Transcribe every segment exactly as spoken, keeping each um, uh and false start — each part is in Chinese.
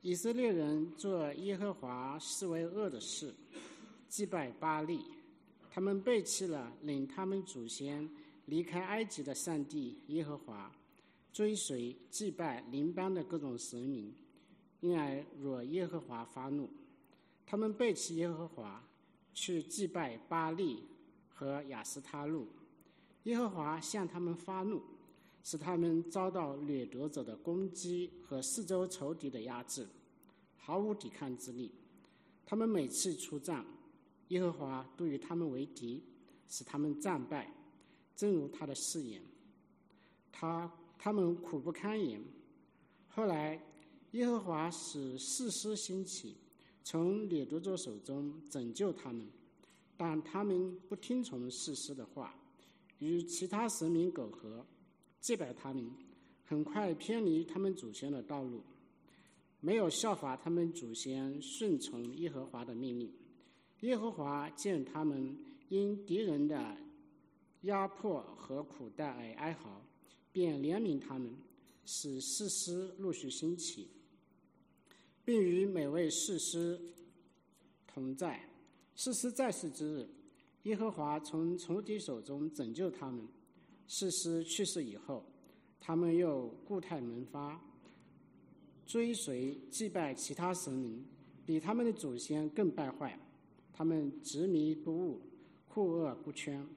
以色列人做耶和华视为恶的事，祭拜巴力。他们背弃了领他们祖先离开埃及的上帝耶和华，追随祭拜邻邦的各种神明，因而惹耶和华发怒。他们背弃耶和华，去祭拜巴力和亚斯他路。耶和华向他们发怒，使他们遭到掠夺者的攻击和四周仇敌的压制，毫无抵抗之力。他们每次出战，耶和华都与他们为敌，使他们战败，正如他的誓言。他他们苦不堪言。后来耶和华使士师兴起，从掠夺者手中拯救他们，但他们不听从士师的话，与其他神明苟合，祭拜他们，很快偏离他们祖先的道路，没有效法他们祖先顺从耶和华的命令。耶和华见他们因敌人的压迫和苦待而哀嚎，便怜悯他们，使士师陆续兴起，并与每位士师同在。士师在世之日，耶和华从仇敌手中拯救他们。士师去世以后，他们又故态萌发，追随祭拜其他神明，比他们的祖先更败坏。他们执迷不悟，护恶不圈。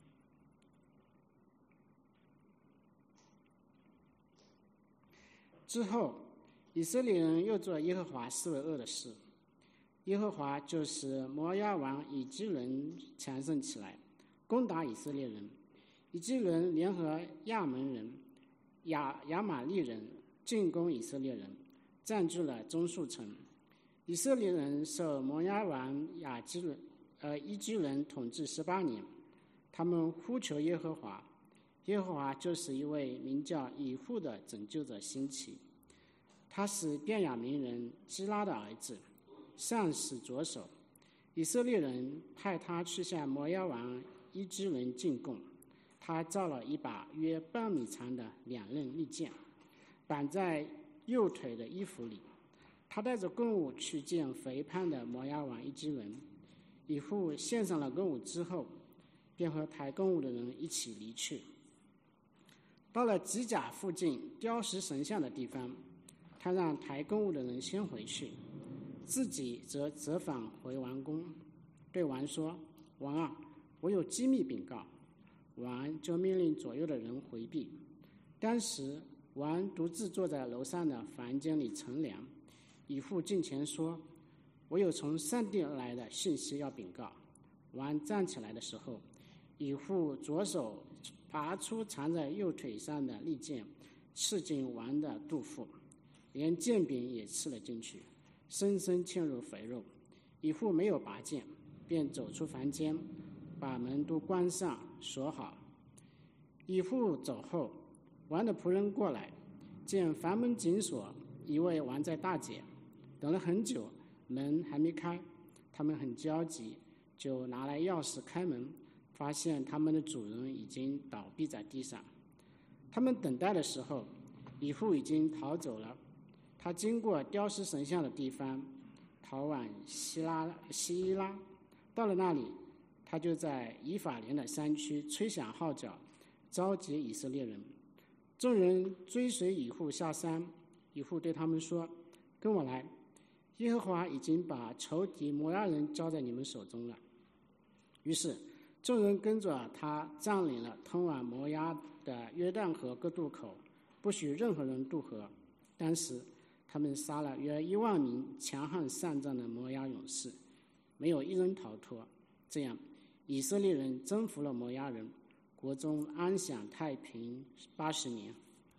之后，以色列人又做耶和华视为恶的事。耶和华就使摩押王以基伦强盛起来，攻打以色列人。以基伦联合亚门人、亚亚玛利人进攻以色列人，占据了中数城。以色列人受摩押王亚基伦呃伊基伦统治十八年，他们呼求耶和华，耶和华就使一位名叫以户的拯救者兴起。他是便雅悯人基拉的儿子，上使左手。以色列人派他去向摩押王伊基伦进贡。他造了一把约半米长的两刃利剑，绑在右腿的衣服里。他带着供物去见肥胖的摩押王伊基伦。以户献上了供物之后，便和抬供物的人一起离去。到了吉甲附近雕石神像的地方，他让抬供物的人先回去，自己则折返回王宫，对王说：“王啊，我有机密禀告。”王就命令左右的人回避。当时王独自坐在楼上的房间里乘凉。以户近前说：“我有从上帝而来的信息要禀告。”王站起来的时候，以户左手拔出藏在右腿上的利剑，刺进王的肚腹，连剑柄也刺了进去，深深嵌入肥肉。以户没有拔剑，便走出房间，把门都关上锁好。以户走后，王的仆人过来，见房门紧锁，以为王在大解。等了很久，门还没开，他们很焦急，就拿来钥匙开门，发现他们的主人已经倒闭在地上。他们等待的时候，以户已经逃走了。他经过雕石神像的地方，逃往希拉希伊拉。到了那里，他就在以法莲的山区吹响号角，召集以色列人。众人追随以户下山。以户对他们说：“跟我来，耶和华已经把仇敌摩押人交在你们手中了。”于是众人跟着他占领了通往摩押的约旦河各渡口，不许任何人渡河。当时他们杀了约一万名强悍善战的摩押勇士，没有一人逃脱。这样以色列人征服了摩押人，国中安享太平八十年。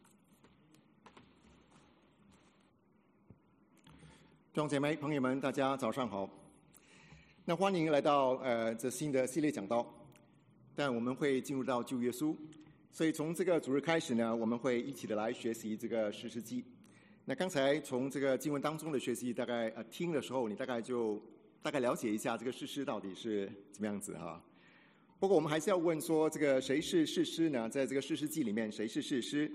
弟兄姐妹朋友们，大家早上好。那欢迎来到呃这新的系列讲道，但我们会进入到旧约书，所以从这个主日开始呢，我们会一起的来学习这个士师记。那刚才从这个经文当中的学习，大概呃听的时候，你大概就大概了解一下这个士师到底是怎么样子哈。不过我们还是要问说，这个谁是士师呢？在这个士师记里面，谁是士师？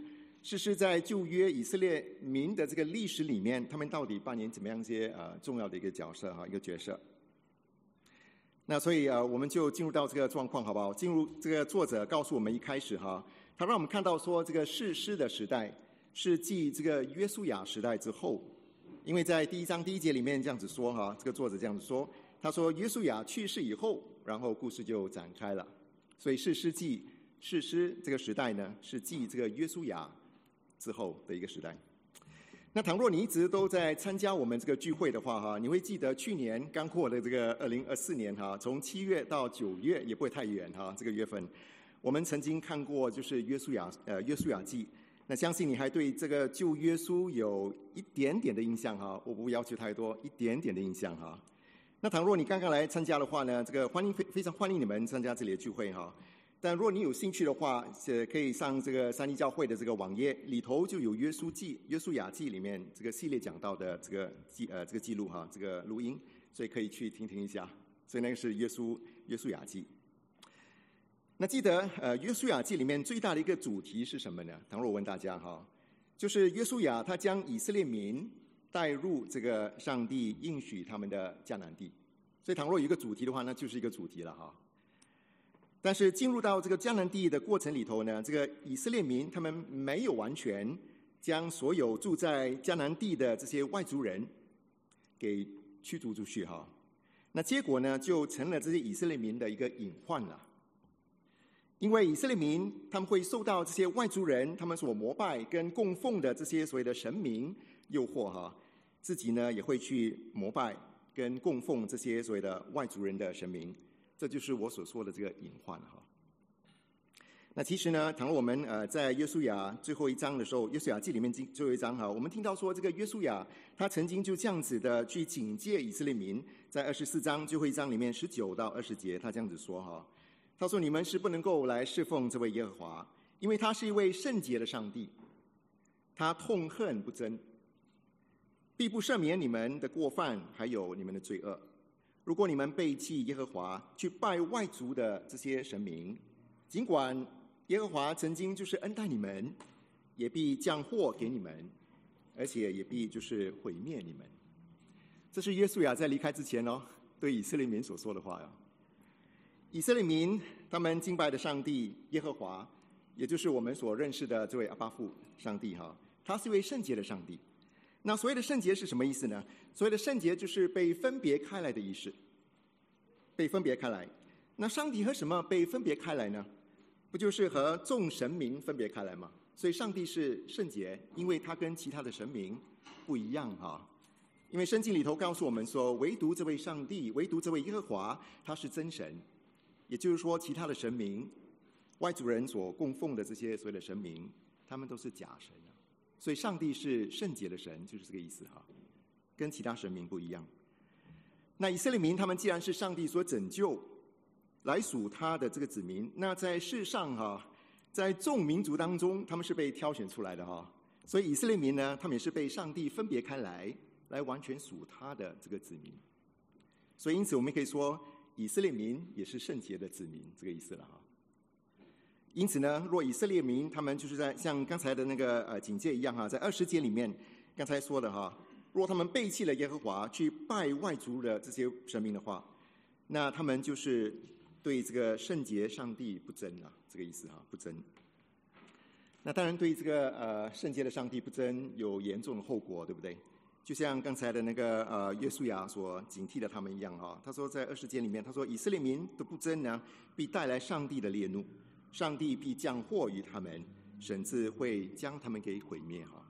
士师在旧约以色列民的这个历史里面，他们到底扮演怎么样一些呃重要的一个角色哈，一个角色。那所以呃，我们就进入到这个状况好不好？进入这个作者告诉我们一开始哈，他让我们看到说这个士师的时代是继这个约书亚时代之后，因为在第一章第一节里面这样子说哈，这个作者这样子说，他说约书亚去世以后，然后故事就展开了，所以士师记士师这个时代呢是继这个约书亚之后的一个时代。那倘若你一直都在参加我们这个聚会的话哈，你会记得去年刚过的这个二零二四年哈，从七月到九月也不会太远哈，这个月份我们曾经看过就是约书亚呃约书亚记。那相信你还对这个旧约书有一点点的印象哈，我不要求太多，一点点的印象哈。那倘若你刚刚来参加的话呢，这个欢迎非非常欢迎你们参加这里的聚会哈。但如果你有兴趣的话，是可以上这个三一教会的这个网页，里头就有约书记、约书亚记里面这个系列讲到的这个记呃这个记录哈，这个录音，所以可以去听听一下。所以那个是约书约书亚记。那记得呃约书亚记里面最大的一个主题是什么呢？倘若我问大家哈，就是约书亚他将以色列民带入这个上帝应许他们的迦南地。所以倘若有一个主题的话，那就是一个主题了哈。但是进入到这个迦南地的过程里头呢，这个以色列民他们没有完全将所有住在迦南地的这些外族人给驱逐出去哈。那结果呢，就成了这些以色列民的一个隐患了。因为以色列民他们会受到这些外族人他们所膜拜跟供奉的这些所谓的神明诱惑哈，自己呢也会去膜拜跟供奉这些所谓的外族人的神明。这就是我所说的这个隐患哈。那其实呢，倘若我们呃在约书亚最后一章的时候，约书亚记里面最后一章哈，我们听到说这个约书亚他曾经就这样子的去警戒以色列民，在二十四章最后一章里面十九到二十节，他这样子说哈，他说你们是不能够来侍奉这位耶和华，因为他是一位圣洁的上帝，他痛恨不争，必不赦免你们的过犯，还有你们的罪恶。如果你们背弃耶和华，去拜外族的这些神明，尽管耶和华曾经就是恩待你们，也必降祸给你们，而且也必就是毁灭你们。这是约书亚在离开之前哦，对以色列民所说的话呀。以色列民他们敬拜的上帝耶和华，也就是我们所认识的这位阿爸父上帝哈，他是一位圣洁的上帝。那所谓的圣洁是什么意思呢？所谓的圣洁就是被分别开来的意思，被分别开来。那上帝和什么被分别开来呢？不就是和众神明分别开来吗？所以上帝是圣洁，因为他跟其他的神明不一样哈。因为圣经里头告诉我们说，唯独这位上帝，唯独这位耶和华，他是真神。也就是说，其他的神明，外族人所供奉的这些所谓的神明，他们都是假神。所以上帝是圣洁的神，就是这个意思哈，跟其他神明不一样。那以色列民他们既然是上帝所拯救来属他的这个子民，那在世上哈，在众民族当中他们是被挑选出来的哈，所以以色列民呢，他们也是被上帝分别开来，来完全属他的这个子民。所以因此我们可以说，以色列民也是圣洁的子民，这个意思了哈。因此呢，若以色列民他们就是在像刚才的那个呃警戒一样哈，在二十节里面刚才说的哈，若他们背弃了耶和华，去拜外族的这些神明的话，那他们就是对这个圣洁上帝不争啊，这个意思哈，不争。那当然对这个呃圣洁的上帝不争有严重的后果，对不对？就像刚才的那个呃约书亚所警惕的他们一样哈，他说在二十节里面，他说以色列民的不争呢，必带来上帝的烈怒。上帝必降祸于他们，甚至会将他们给毁灭哈。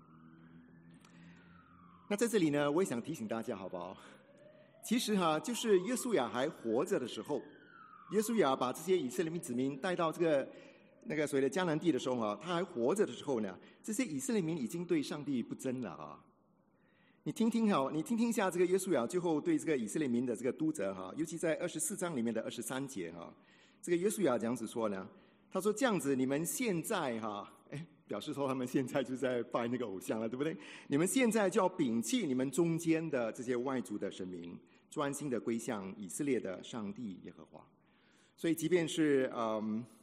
那在这里呢，我也想提醒大家，好不好？其实哈，就是约书亚还活着的时候，约书亚把这些以色列民子民带到这个那个所谓的迦南地的时候啊，他还活着的时候呢，这些以色列民已经对上帝不争了啊。你听听哈，你听听一下这个约书亚最后对这个以色列民的这个督责哈，尤其在二十四章里面的二十三节哈，这个约书亚这样子说呢。他说这样子，你们现在哈，哎，表示说他们现在就在拜那个偶像了，对不对？你们现在就要摒弃你们中间的这些外族的神明，专心的归向以色列的上帝耶和华。所以，即便是嗯，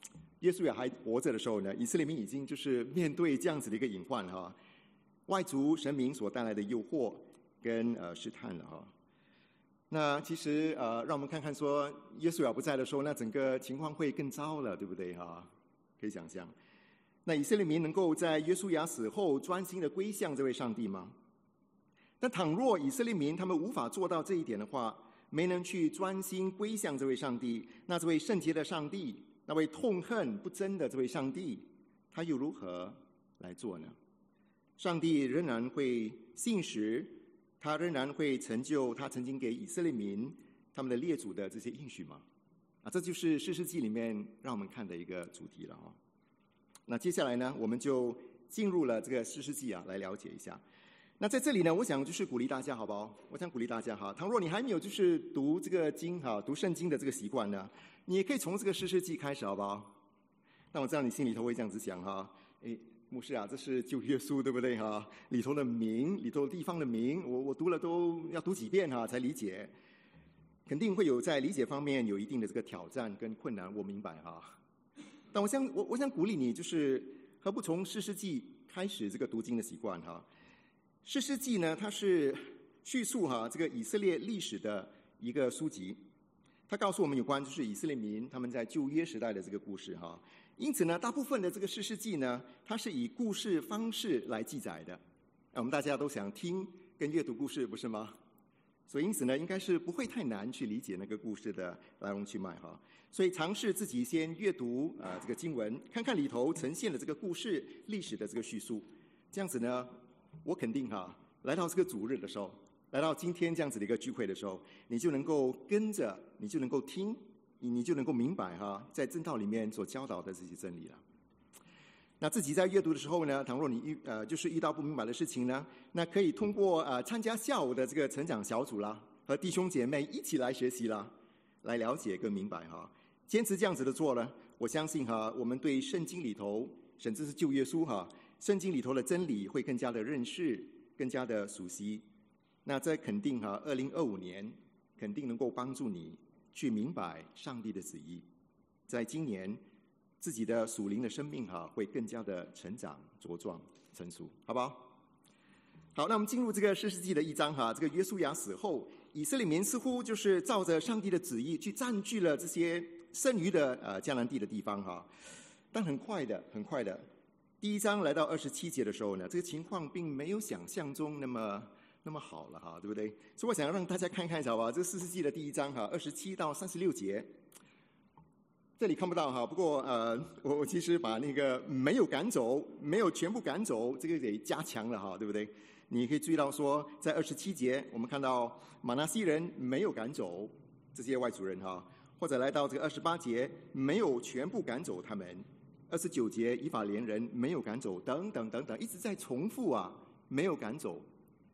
约书亚还活着的时候呢，以色列民已经就是面对这样子的一个隐患哈，外族神明所带来的诱惑跟呃试探了哈。那其实呃，让我们看看说，约书亚不在的时候，那整个情况会更糟了，对不对哈？可以想象，那以色列民能够在约书亚死后专心的归向这位上帝吗？但倘若以色列民他们无法做到这一点的话，没能去专心归向这位上帝，那这位圣洁的上帝，那位痛恨不争的这位上帝，他又如何来做呢？上帝仍然会信实，他仍然会成就他曾经给以色列民他们的列祖的这些应许吗？啊，这就是士师记里面让我们看的一个主题了哈。那接下来呢，我们就进入了这个士师记啊，来了解一下。那在这里呢，我想就是鼓励大家，好不好？我想鼓励大家哈，倘若你还没有就是读这个经哈，读圣经的这个习惯呢，你也可以从这个士师记开始，好不好？那我知道你心里头会这样子想哈，诶，牧师啊，这是旧约书对不对哈？里头的名，里头地方的名，我我读了都要读几遍哈才理解，肯定会有在理解方面有一定的这个挑战跟困难，我明白哈。但我想我我想鼓励你，就是何不从士师记开始这个读经的习惯哈？士师记呢，它是叙述哈这个以色列历史的一个书籍，它告诉我们有关就是以色列民他们在旧约时代的这个故事哈。因此呢，大部分的这个士师记呢，它是以故事方式来记载的。我们大家都想听跟阅读故事，不是吗？所以因此呢，应该是不会太难去理解那个故事的来龙去脉哈。所以尝试自己先阅读呃这个经文，看看里头呈现的这个故事历史的这个叙述，这样子呢，我肯定哈，来到这个主日的时候，来到今天这样子的一个聚会的时候，你就能够跟着，你就能够听，你你就能够明白哈，在正道里面所教导的这些真理了。那自己在阅读的时候呢，倘若你遇呃就是遇到不明白的事情呢，那可以通过呃参加下午的这个成长小组啦，和弟兄姐妹一起来学习啦，来了解跟明白哈。坚持这样子的做呢，我相信哈，我们对圣经里头，甚至是旧约书哈，圣经里头的真理会更加的认识，更加的熟悉。那这肯定哈，二零二五年肯定能够帮助你去明白上帝的旨意，在今年自己的属灵的生命哈，会更加的成长、茁壮、成熟，好不好？好，那我们进入这个士师记的一章哈。这个约书亚死后，以色列民似乎就是照着上帝的旨意去占据了这些剩余的呃迦南地的地方哈。但很快的，很快的，第一章来到二十七节的时候呢，这个情况并没有想象中那么那么好了哈，对不对？所以我想要让大家看看一下吧，这士师记的第一章哈，二十七到三十六节。这里看不到哈，不过呃，我我其实把那个没有赶走，没有全部赶走，这个给加强了哈，对不对？你可以注意到说，在二十七节，我们看到玛拿西人没有赶走这些外族人哈，或者来到这个二十八节，没有全部赶走他们；二十九节，以法莲人没有赶走，等等等等，一直在重复啊，没有赶走。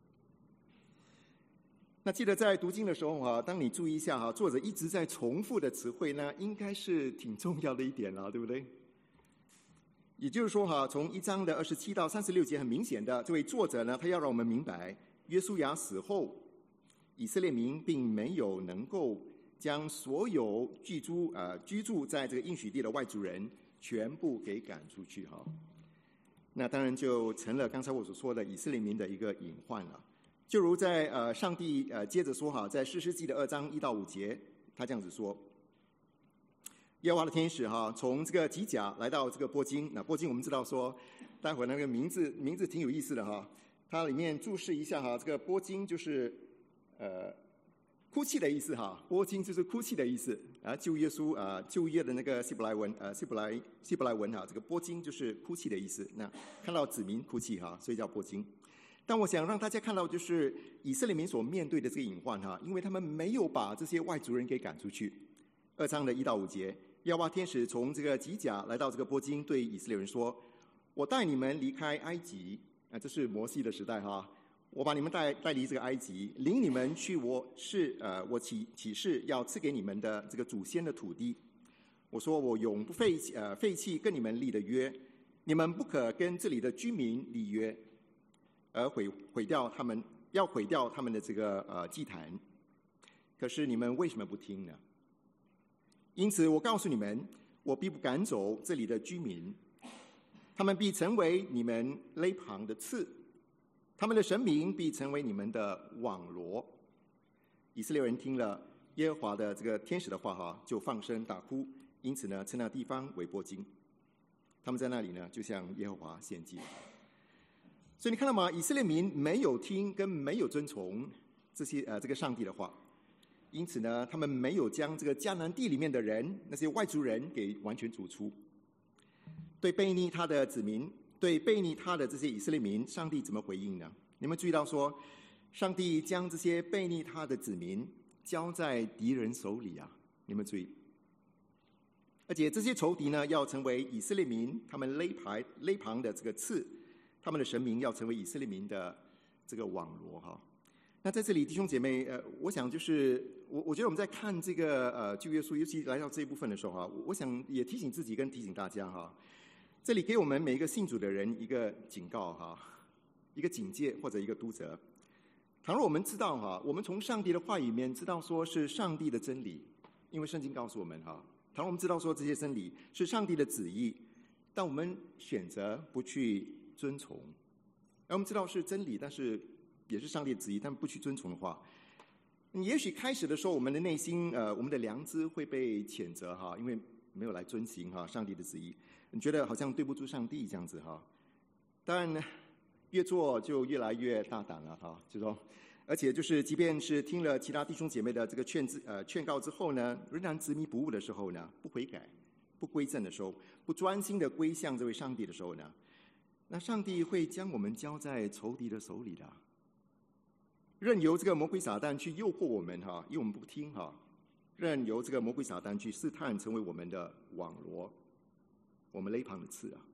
那记得在读经的时候哈，当你注意一下哈，作者一直在重复的词汇呢，应该是挺重要的一点了，对不对？也就是说哈，从一章的二十七到三十六节，很明显的，这位作者呢，他要让我们明白，约书亚死后，以色列民并没有能够将所有居住呃居住在这个应许地的外族人全部给赶出去哈。那当然就成了刚才我所说的以色列民的一个隐患了。就如在呃上帝呃接着说哈，在士师记的二章一到五节，他这样子说。耶和华的天使哈，从这个吉甲来到这个波金。那波金我们知道说，待会那个名字名字挺有意思的哈。它里面注释一下哈，这个波金就是呃哭泣的意思哈。波金就是哭泣的意思啊。旧约书啊，旧约的那个希伯来文呃希伯来希伯来文哈，这个波金就是哭泣的意思。那看到子民哭泣哈，所以叫波金。但我想让大家看到，就是以色列民所面对的这个隐患哈，因为他们没有把这些外族人给赶出去。二章的一到五节。耶和华天使从这个吉甲来到这个波金，对以色列人说：“我带你们离开埃及啊，这是摩西的时代哈。我把你们带带离这个埃及，领你们去我是呃我起起誓要赐给你们的这个祖先的土地。我说我永不废呃废弃跟你们立的约，你们不可跟这里的居民立约，而毁毁掉他们，要毁掉他们的这个呃祭坛。可是你们为什么不听呢？因此，我告诉你们， 我必不赶走这里的居民，他们必成为你们肋旁的刺，他们的神明必成为你们的网罗。以色列人听了耶和华的这个天使的话哈，就放声大哭，因此呢，称那地方为波金。他们在那里呢，就向耶和华献祭。所以你看到吗？以色列民没有听跟没有遵从这些呃这个上帝的话，因此呢，他们没有将这个迦南地里面的人，那些外族人给完全逐出。对悖逆他的子民，对悖逆他的这些以色列民，上帝怎么回应呢？你们注意到说，上帝将这些悖逆他的子民交在敌人手里啊！你们注意，而且这些仇敌呢，要成为以色列民他们肋旁肋旁的这个刺。他们的神明要成为以色列民的这个网罗哈。那在这里，弟兄姐妹，呃，我想就是我我觉得我们在看这个呃旧约书，尤其来到这一部分的时候哈，我想也提醒自己跟提醒大家哈，这里给我们每一个信主的人一个警告哈，一个警戒或者一个督责。倘若我们知道哈，我们从上帝的话语里面知道说是上帝的真理，因为圣经告诉我们哈，倘若我们知道说这些真理是上帝的旨意，但我们选择不去遵从，而我们知道是真理，但是也是上帝的旨意，但不去遵从的话，也许开始的时候，我们的内心，呃，我们的良知会被谴责哈，因为没有来遵行哈上帝的旨意，你觉得好像对不住上帝这样子哈。当然，越做就越来越大胆了哈，就说，而且就是即便是听了其他弟兄姐妹的这个劝之呃劝告之后呢，仍然执迷不悟的时候呢，不悔改、不归正的时候，不专心的归向这位上帝的时候呢，那上帝会将我们交在仇敌的手里的，任由这个魔鬼撒旦去诱惑我们哈，因为我们不听哈，任由这个魔鬼撒旦去试探，成为我们的网罗，我们肋旁的刺啊。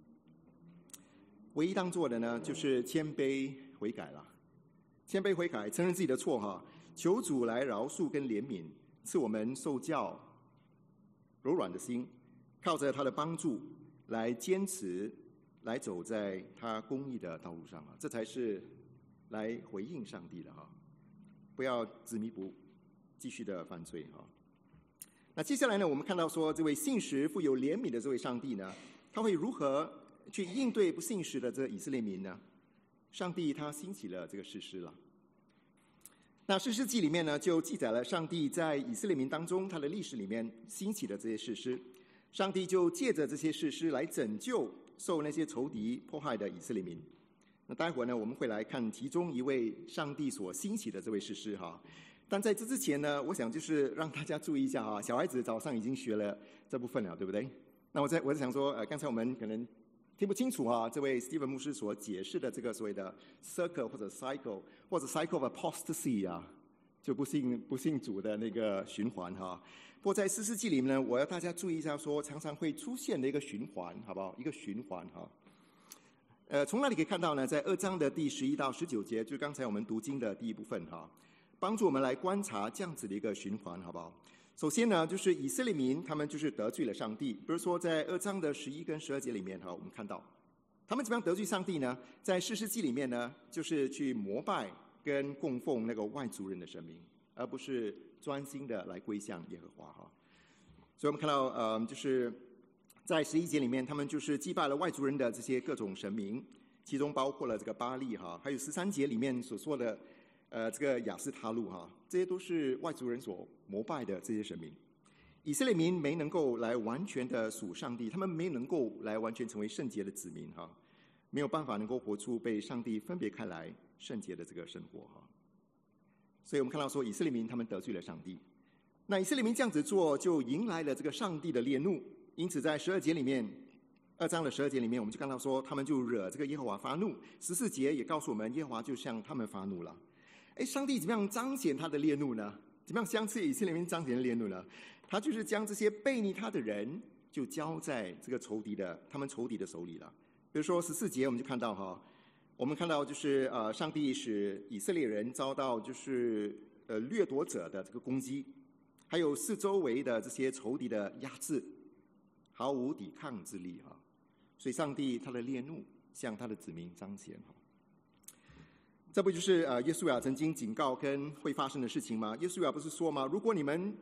唯一当做的呢，就是谦卑悔改了，谦卑悔改，承认自己的错哈，求主来饶恕跟怜悯，赐我们受教柔软的心，靠着他的帮助来坚持。来走在他公义的道路上啊，这才是来回应上帝的哈，不要执迷不悟，继续的犯罪哈。那接下来呢，我们看到说，这位信实富有怜悯的这位上帝呢，他会如何去应对不信实的这个以色列民呢？上帝他兴起了这个士师了。那士师记里面呢，就记载了上帝在以色列民当中他的历史里面兴起的这些士师，上帝就借着这些士师来拯救受那些仇敌迫害的以色列民。那待会儿呢，我们会来看其中一位上帝所兴起的这位士师哈。但在这之前呢，我想就是让大家注意一下哈，小孩子早上已经学了这部分了，对不对？那我在我在想说，呃，刚才我们可能听不清楚哈，这位 Stephen 牧师所解释的这个所谓的 circle 或者 cycle 或者 cycle of apostasy 啊，就不信不信主的那个循环哈。不过在士师记里面呢，我要大家注意一下说，常常会出现的一个循环，好不好？一个循环哈。呃，从那里可以看到呢，在二章的第十一到十九节，就是刚才我们读经的第一部分哈，帮助我们来观察这样子的一个循环，好不好？首先呢，就是以色列民他们就是得罪了上帝，比如说在二章的十一跟十二节里面哈，我们看到他们怎么样得罪上帝呢？在士师记里面呢，就是去膜拜跟供奉那个外族人的神明，而不是专心的来归向耶和华哈。所以我们看到，呃，就是在十一节里面，他们就是祭拜了外族人的这些各种神明，其中包括了这个巴力哈，还有十三节里面所说的，呃，这个亚斯他路哈，这些都是外族人所膜拜的这些神明。以色列民没能够来完全的属上帝，他们没能够来完全成为圣洁的子民哈，没有办法能够活出被上帝分别开来圣洁的这个生活哈。所以我们看到说，以色列民他们得罪了上帝。那以色列民这样子做，就迎来了这个上帝的烈怒。因此，在十二节里面，二章的十二节里面，我们就看到说，他们就惹这个耶和华发怒。十四节也告诉我们，耶和华就向他们发怒了。哎，上帝怎么样彰显他的烈怒呢？怎么样相似以色列民彰显的烈怒呢？他就是将这些悖逆他的人，就交在这个仇敌的他们仇敌的手里了。比如说十四节，我们就看到哈，我们看到就是呃，上帝使以色列人遭到就是呃掠夺者的这个攻击，还有四周围的这些仇敌的压制，毫无抵抗之力哈。所以上帝他的烈怒向他的子民彰显哈。这不就是呃耶稣亚曾经警告跟会发生的事情吗？耶稣亚不是说吗？如果你们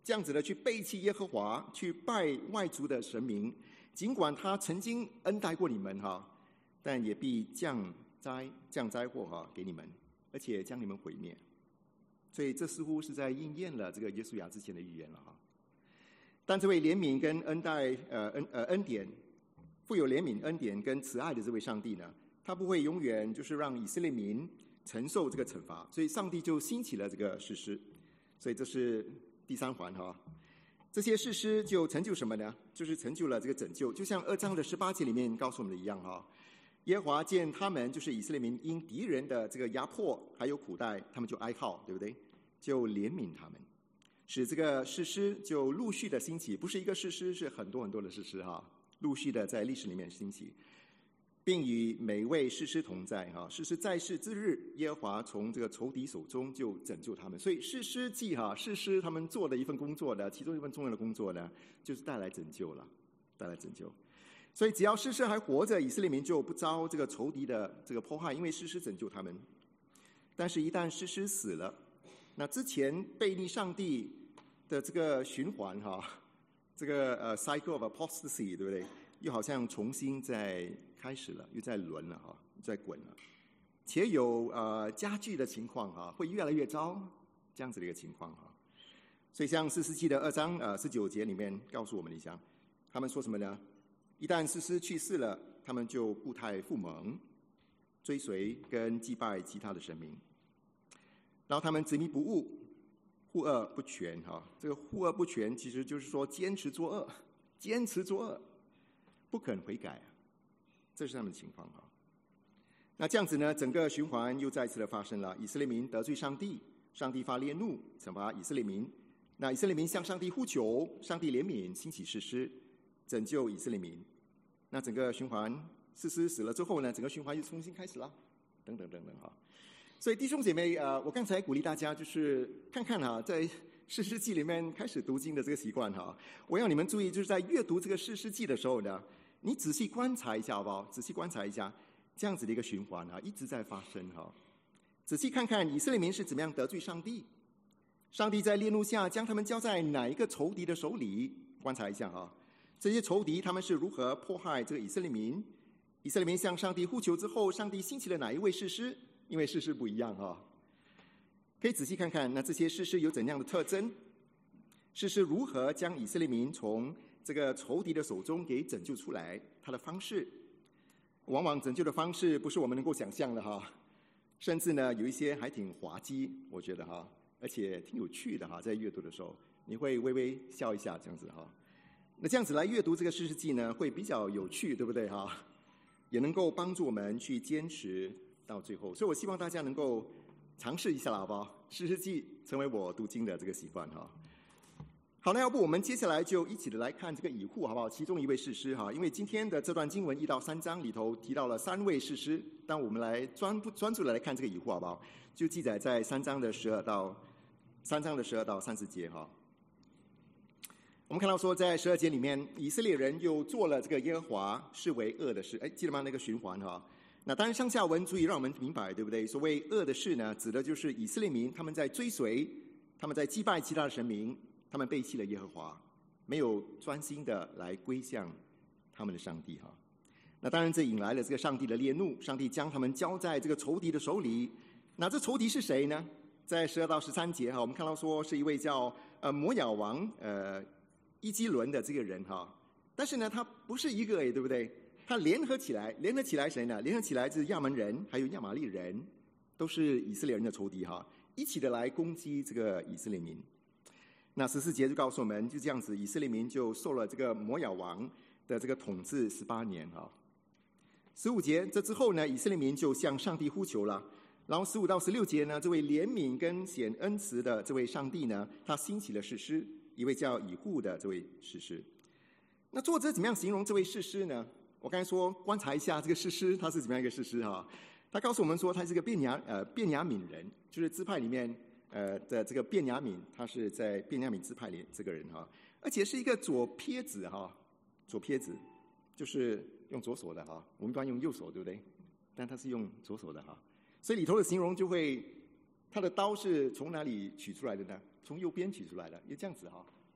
这样子的去背弃耶和华，去拜外族的神明，尽管他曾经恩待过你们哈，但也必降灾降灾祸哈给你们，而且将你们毁灭。所以这似乎是在应验了这个约书亚之前的预言了哈。但这位怜悯跟恩待呃恩呃恩典，富有怜悯恩典跟慈爱的这位上帝呢，他不会永远就是让以色列民承受这个惩罚，所以上帝就兴起了这个士师。所以这是第三环哈，这些士师就成就什么呢？就是成就了这个拯救，就像二章的十八节里面告诉我们的一样哈。耶和华见他们就是以色列民因敌人的这个压迫还有苦待，他们就哀号，对不对？就怜悯他们，使这个士师就陆续的兴起，不是一个士师，是很多很多的士师哈，陆续的在历史里面兴起。并与每位士师同在哈，士师在世之日，耶和华从这个仇敌手中就拯救他们。所以士师记哈，士师他们做的一份工作呢，其中一份重要的工作呢，就是带来拯救了，带来拯救。所以只要士师还活着，以色列民就不遭这个仇敌的这个迫害，因为士师拯救他们。但是，一旦士师死了，那之前背逆上帝的这个循环哈，这个呃 cycle of apostasy， 对不对？又好像重新在开始了，又在轮了哈，在滚了，且有呃加剧的情况哈，会越来越糟，这样子的一个情况哈。所以像士师记的二章呃十九节里面告诉我们一下，他们说什么呢？一旦士师去世了，他们就故态复萌，追随跟祭拜其他的神明，然后他们执迷不悟，护恶不全哈。这个护恶不全其实就是说坚持作恶，坚持作恶。不肯悔改，这是他们的情况哈。那这样子呢，整个循环又再次的发生了。以色列民得罪上帝，上帝发烈怒，惩罚以色列民。那以色列民向上帝呼求，上帝怜悯，兴起士师，拯救以色列民。那整个循环，士师死了之后呢，整个循环又重新开始了，等等等等哈。所以弟兄姐妹，呃，我刚才鼓励大家就是看看哈，在士师记里面开始读经的这个习惯哈，我要你们注意，就是在阅读这个士师记的时候呢，你仔细观察一下好不好？仔细观察一下这样子的一个循环啊，一直在发生哈。仔细看看以色列民是怎么样得罪上帝，上帝在烈怒下将他们交在哪一个仇敌的手里？观察一下哈，这些仇敌他们是如何迫害这个以色列民？以色列民向上帝呼求之后，上帝兴起了哪一位士师？因为士师不一样哈，可以仔细看看那这些士师有怎样的特征？士师如何将以色列民从这个仇敌的手中给拯救出来？他的方式，往往拯救的方式不是我们能够想象的哈，甚至呢有一些还挺滑稽，我觉得哈，而且挺有趣的哈，在阅读的时候你会微微笑一下这样子哈。那这样子来阅读这个士师记呢，会比较有趣，对不对哈？也能够帮助我们去坚持到最后，所以我希望大家能够尝试一下了，好不好？士师记成为我读经的这个习惯哈。好，那要不我们接下来就一起的来看这个以户，好不好？其中一位士师哈，因为今天的这段经文一到三章里头提到了三位士师，但我们来专专注的来看这个以户，好不好？就记载在三章的十二到三章的十二到三十节哈。我们看到说，在十二节里面，以色列人又做了这个耶和华视为恶的事，哎，记得吗？那个循环哈。那当然，上下文足以让我们明白，对不对？所谓恶的事呢，指的就是以色列民他们在追随，他们在祭拜其他的神明，他们背弃了耶和华，没有专心的来归向他们的上帝哈。那当然，这引来了这个上帝的烈怒，上帝将他们交在这个仇敌的手里。那这仇敌是谁呢？在十二到十三节哈，我们看到说是一位叫呃摩亚王呃伊基伦的这个人哈，但是呢，他不是一个诶，对不对？他联合起来，联合起来谁呢？联合起来是亚门人，还有亚玛利人，都是以色列人的仇敌哈，一起的来攻击这个以色列民。那十四节就告诉我们，就这样子，以色列民就受了这个摩亚王的这个统治十八年哈。十五节，这之后呢，以色列民就向上帝呼求了。然后十五到十六节呢，这位怜悯跟显恩慈的这位上帝呢，他兴起了士师，一位叫以户的这位士师。那作者怎么样形容这位士师呢？我刚才说，观察一下这个士师，他是怎么样一个士师哈？他告诉我们说，他是个便雅呃便雅悯人，就是支派里面呃的这个便雅悯，他是在便雅悯支派里这个人哈，而且是一个左撇子哈，左撇子就是用左手的哈，我们一般用右手对不对？但他是用左手的哈，所以里头的形容就会，他的刀是从哪里取出来的呢？从右边取出来的，因为这样子哈，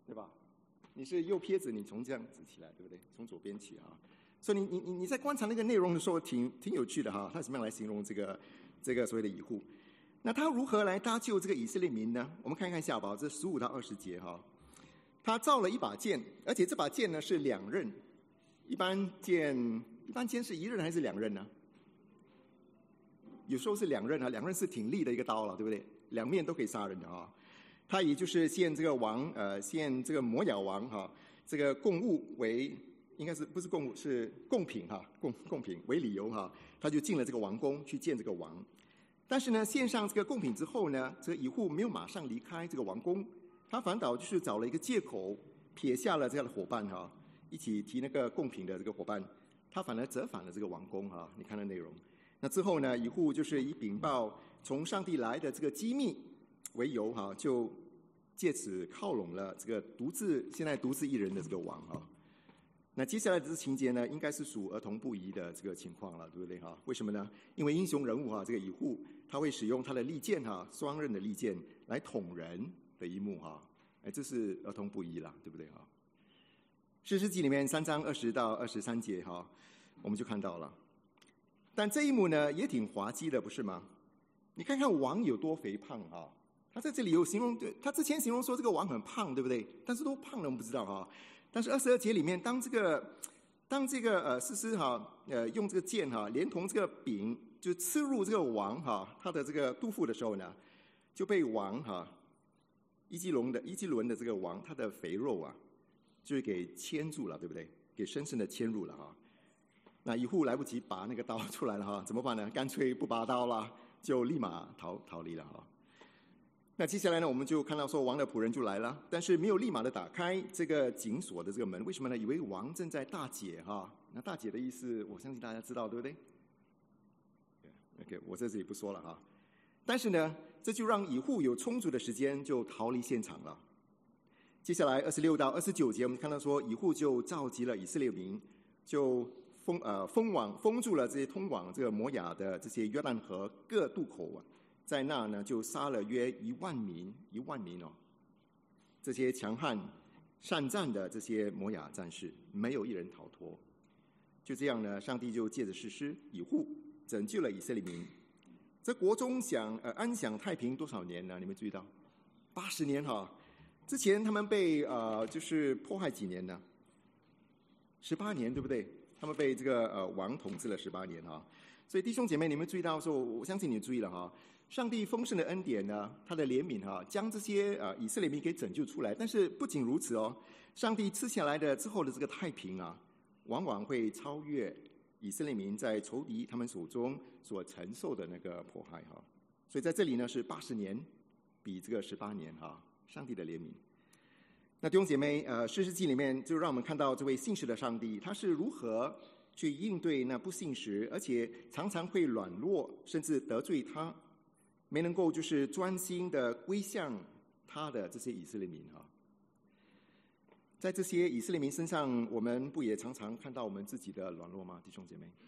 对吧？你是右撇子，你从这样子起来，对不对？从左边起啊。所以你你你你在观察那个内容的时候，挺挺有趣的哈。他怎么样来形容这个这个所谓的以户？那他如何来搭救这个以色列民呢？我们看看下吧，这十五到二十节哈。他造了一把剑，而且这把剑呢是两刃。一般剑一般剑是一刃还是两刃呢？有时候是两刃啊，两刃是挺利的一个刀了，对不对？两面都可以杀人的啊。他以就是献这个王呃献这个摩亚王哈、啊、这个供物为应该是不是供物是贡品哈、啊、贡贡品为理由哈、啊，他就进了这个王宫去见这个王。但是呢，献上这个贡品之后呢，这个以户没有马上离开这个王宫，他反倒就是找了一个借口撇下了这样的伙伴哈、啊，一起提那个贡品的这个伙伴，他反而折返了这个王宫哈、啊。你看那内容。那之后呢，以户就是以禀报从上帝来的这个机密为由哈、啊，就借此靠拢了这个独自现在独自一人的这个王哈、啊。那接下来的这情节呢，应该是属儿童不宜的这个情况了，对不对哈？为什么呢？因为英雄人物哈、啊，这个以户他会使用他的利剑哈、啊，双刃的利剑来捅人的一幕哈、啊，哎，这是儿童不宜了，对不对哈？士师记里面三章二十到二十三节哈、啊，我们就看到了。但这一幕呢，也挺滑稽的，不是吗？你看看王有多肥胖啊！他在这里有形容，他之前形容说这个王很胖，对不对？但是多胖了我们不知道哈。但是二十二节里面，当这个当这个呃士师哈呃用这个剑哈，连同这个柄就刺入这个王哈他的这个肚腹的时候呢，就被王哈伊基伦的伊基伦的这个王他的肥肉啊，就给牵住了，对不对？给深深的牵入了哈。那以户来不及拔那个刀出来了哈，怎么办呢？干脆不拔刀了，就立马逃逃离了哈。那接下来呢，我们就看到说王的仆人就来了，但是没有立马的打开这个紧锁的这个门，为什么呢？以为王正在大解哈。那大解的意思，我相信大家知道，对不对 ？OK， 我在这里不说了哈。但是呢，这就让以户有充足的时间就逃离现场了。接下来二十六到二十九节，我们看到说以户就召集了以色列民，就封呃封网封住了这些通往这个摩亚的这些约旦河各渡口啊。在那呢，就杀了约一万民，一万民哦，这些强悍善战的这些摩亚战士，没有一人逃脱。就这样呢，上帝就借着士师以户拯救了以色列民。这国中享呃安享太平多少年呢？你们注意到，八十年哈。之前他们被呃就是迫害几年呢？十八年，对不对？他们被这个呃王统治了十八年哈。所以弟兄姐妹，你们注意到说，我相信你注意了哈。上帝丰盛的恩典呢，他的怜悯哈，将这些呃以色列民给拯救出来。但是不仅如此哦，上帝赐下来的之后的这个太平啊，往往会超越以色列民在仇敌他们手中所承受的那个迫害哈。所以在这里呢是八十年，比这个十八年哈，上帝的怜悯。那弟兄姐妹，呃，士师记里面就让我们看到这位信实的上帝，他是如何去应对那不信实，而且常常会软弱，甚至得罪他。没能够就是专心的归向他的这些以色列民哈，在这些以色列民身上，我们不也常常看到我们自己的软弱吗？弟兄姐妹，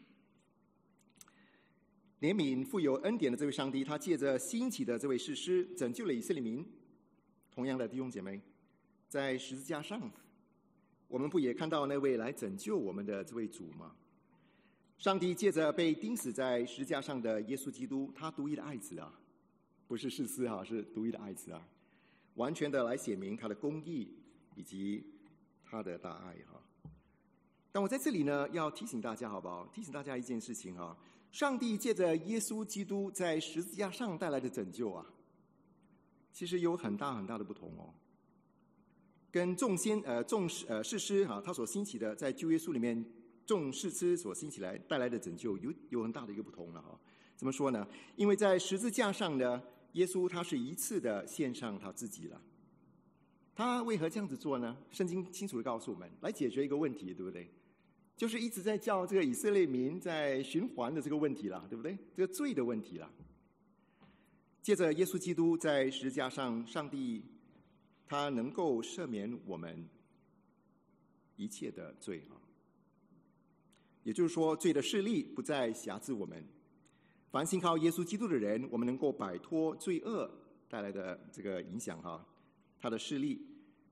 怜悯富有恩典的这位上帝，他借着兴起的这位士师拯救了以色列民。同样的，弟兄姐妹，在十字架上，我们不也看到那位来拯救我们的这位主吗？上帝借着被钉死在十字架上的耶稣基督，他独一的爱子啊。不是士师哈，是独一的爱子啊，完全的来显明他的公义以及他的大爱哈。但我在这里呢，要提醒大家好不好？提醒大家一件事情哈，上帝借着耶稣基督在十字架上带来的拯救啊，其实有很大很大的不同哦。跟众先呃众呃士师哈，他所兴起的在旧约书里面众士师所兴起来带来的拯救有有很大的一个不同了哈。怎么说呢？因为在十字架上呢，耶稣他是一次的献上他自己了。他为何这样子做呢？圣经清楚的告诉我们，来解决一个问题，对不对？就是一直在叫这个以色列民在循环的这个问题了，对不对？这个罪的问题了。借着耶稣基督在十字架上，上帝他能够赦免我们一切的罪啊。也就是说，罪的势力不再辖制我们。凡信靠耶稣基督的人，我们能够摆脱罪恶带来的这个影响哈，他的势力，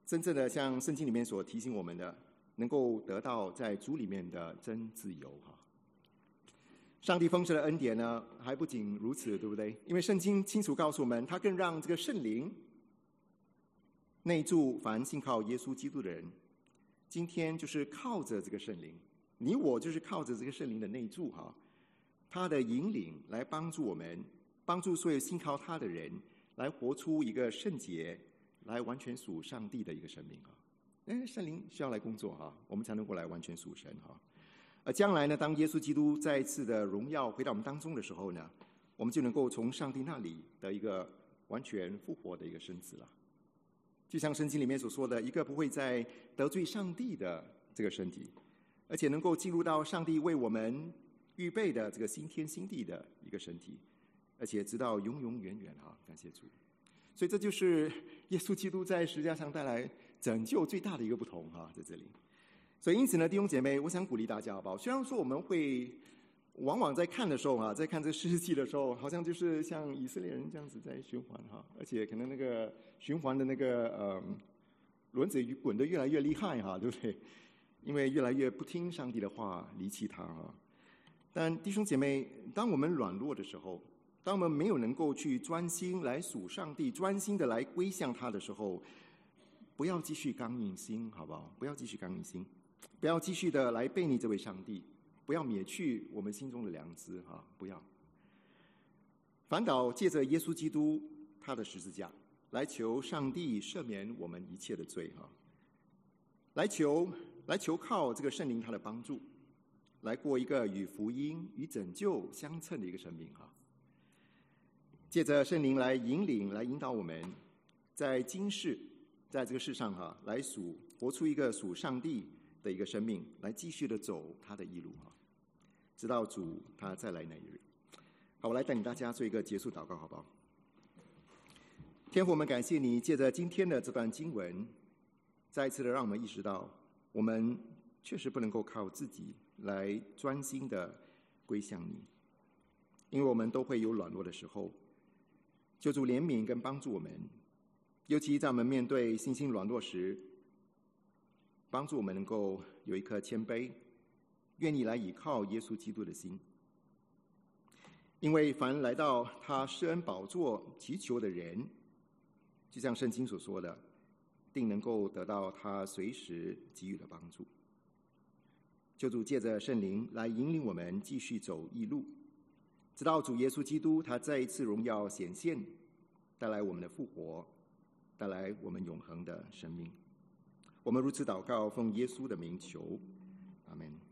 真正的像圣经里面所提醒我们的，能够得到在主里面的真自由哈。上帝丰盛的恩典呢，还不仅如此，对不对？因为圣经清楚告诉我们，他更让这个圣灵内住凡信靠耶稣基督的人。今天就是靠着这个圣灵，你我就是靠着这个圣灵的内住哈，他的引领来帮助我们，帮助所有信靠他的人，来活出一个圣洁，来完全属上帝的一个生命啊！哎，圣灵需要来工作哈，我们才能够来完全属神哈。而将来呢，当耶稣基督再一次的荣耀回到我们当中的时候呢，我们就能够从上帝那里的一个完全复活的一个身子了。就像圣经里面所说的，一个不会再得罪上帝的这个身体，而且能够进入到上帝为我们预备的这个新天新地的一个身体，而且直到永永远远哈，感谢主。所以这就是耶稣基督在十字架上带来拯救最大的一个不同哈，在这里。所以因此呢，弟兄姐妹，我想鼓励大家好不好？虽然说我们会往往在看的时候啊，在看这个士师记的时候，好像就是像以色列人这样子在循环哈，而且可能那个循环的那个呃轮子滚得越来越厉害哈，对不对？因为越来越不听上帝的话，离弃他哈。但弟兄姐妹，当我们软弱的时候，当我们没有能够去专心来属上帝，专心的来归向他的时候，不要继续刚硬心，好不好？不要继续刚硬心，不要继续的来背逆这位上帝。不要灭去我们心中的良知哈，不要。反倒借着耶稣基督他的十字架，来求上帝赦免我们一切的罪哈，来求来求靠这个圣灵他的帮助，来过一个与福音与拯救相称的一个生命哈。借着圣灵来引领来引导我们，在今世在这个世上哈，来属活出一个属上帝的一个生命，来继续的走他的义路哈。直到主他再来那一日。好，我来带领大家做一个结束祷告，好不好？天父，我们感谢你，借着今天的这段经文，再一次的让我们意识到，我们确实不能够靠自己来专心的归向你，因为我们都会有软弱的时候。求主怜悯跟帮助我们，尤其在我们面对信心软弱时，帮助我们能够有一颗谦卑愿意来倚靠耶稣基督的心，因为凡来到他施恩宝座祈求的人，就像圣经所说的，定能够得到他随时给予的帮助。求主借着圣灵来引领我们继续走义路，直到主耶稣基督他再一次荣耀显现，带来我们的复活，带来我们永恒的生命。我们如此祷告，奉耶稣的名求，阿们。